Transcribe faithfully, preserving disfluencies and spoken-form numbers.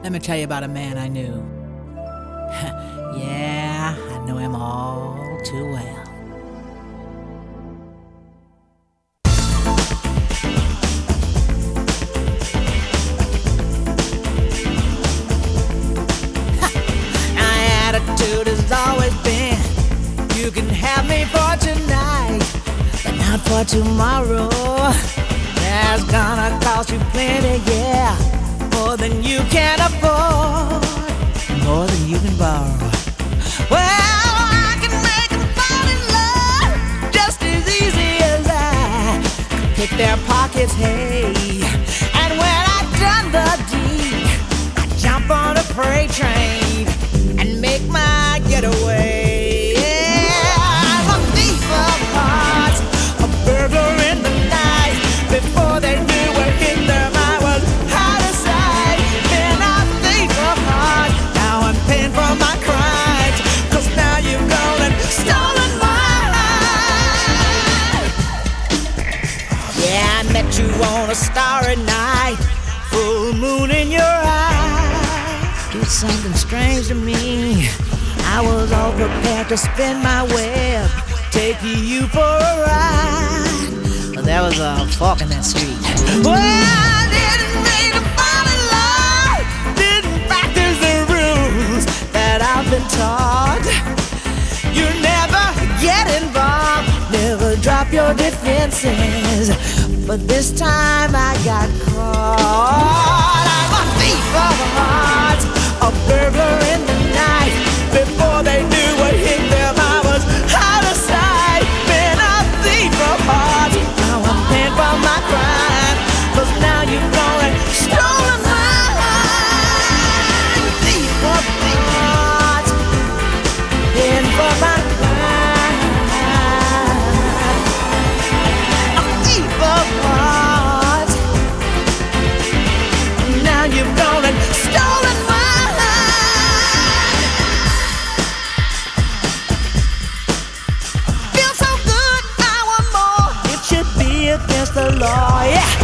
Let me tell you about a man I knew. Yeah, I know him all too well. My attitude has always been, you can have me for tonight, but not for tomorrow. That's gonna cost you plenty, yeah, more than you can afford, more than you can borrow. Well, I can make them fall in love just as easy as I pick their pockets, hey. And when I've done the deed, I jump on a freight train and make my getaway. Yeah, I'm a thief of hearts, a burglar in the night. Before they knew what hit them, I was out of sight. Been a thief of hearts, now I'm paying for my crimes, 'cause now you've gone and stolen my life. Yeah, I met you on a starry night, full moon in your eye. Did something strange to me, I was all prepared to spin my web, take you for a ride, but there was a fork in that street. Well, I didn't mean to fall in love, didn't practice the rules that I've been taught. You never get involved, never drop your defenses, but this time I got caught. I'm a thief of hearts, a burglar in the night. Before they knew what hit them, I was out of sight. Been a thief of hearts, now I'm paying for my crime, 'cause now you've gone and stolen my life. Thief of hearts, paying for my crime. A thief of hearts, now you've gone and stolen my life. Feels so good, I want more. It should be against the law, yeah.